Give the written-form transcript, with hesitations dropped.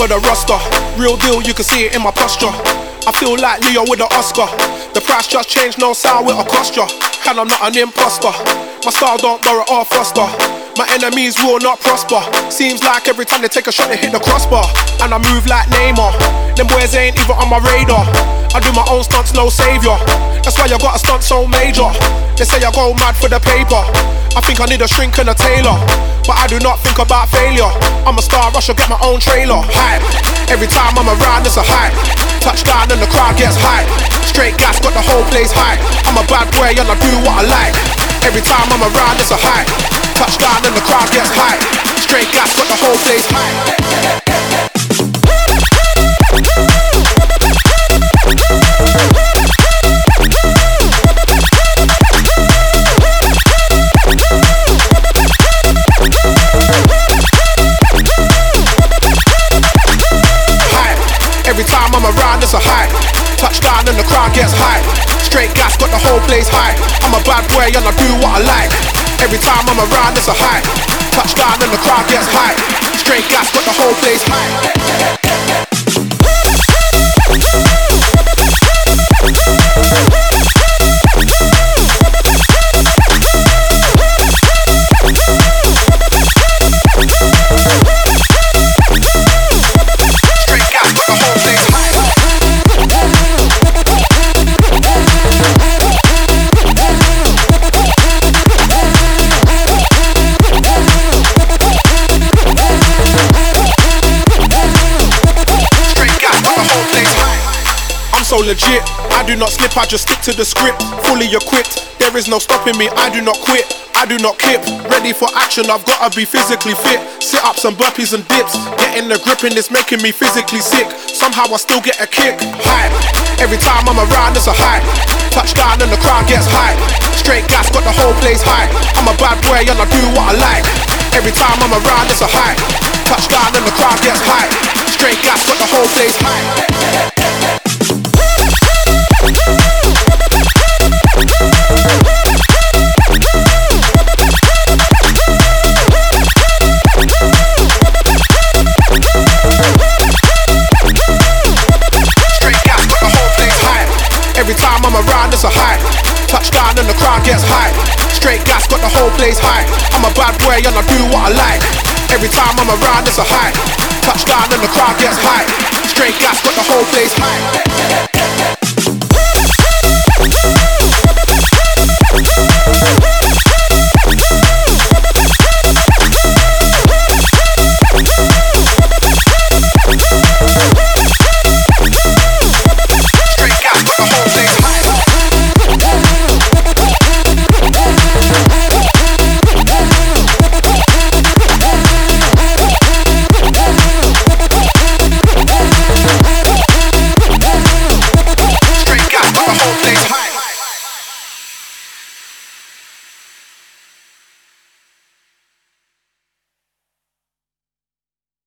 for the roster. Real deal, you can see it in my posture. I feel like Leo with an Oscar. The price just changed, no sound with a cost ya. And I'm not an imposter. My style don't borrow or foster. My enemies will not prosper. Seems like every time they take a shot they hit the crossbar. And I move like Neymar. Them boys ain't even on my radar. I do my own stunts, no savior. That's why I got a stunt so major. They say I go mad for the paper. I think I need a shrink and a tailor, but I do not think about failure. I'm a star, I should get my own trailer. Hype, every time I'm around it's a hype. Touchdown and the crowd gets hype. Straight gas, got the whole place hype. I'm a bad boy and I do what I like. Every time I'm around it's a hype. Touchdown and the crowd gets hype. Straight gas, got the whole place hype. Every time I'm around it's a hype. Touchdown and the crowd gets hype. Straight gas, got the whole place hype. I'm a bad boy and I do what I like. Every time I'm around it's a hype. Touchdown and the crowd gets hype. Straight gas, got the whole place hype. So legit, I do not slip, I just stick to the script. Fully equipped, there is no stopping me, I do not quit, I do not kip. Ready for action, I've gotta be physically fit. Sit-ups and burpees and dips. Getting the grip and it's making me physically sick. Somehow I still get a kick. Hype, every time I'm around it's a hype. Touchdown and the crowd gets hype. Straight gas, got the whole place hype. I'm a bad boy and I do what I like. Every time I'm around it's a hype. Touchdown and the crowd gets hype. Straight gas, got the whole place hype. Every time I'm around it's a hype. Touchdown and the crowd gets hype. Straight gas, got the whole place hype. I'm a bad boy and I do what I like. Every time I'm around it's a hype. Touchdown and the crowd gets hype. Straight gas, got the whole place hype.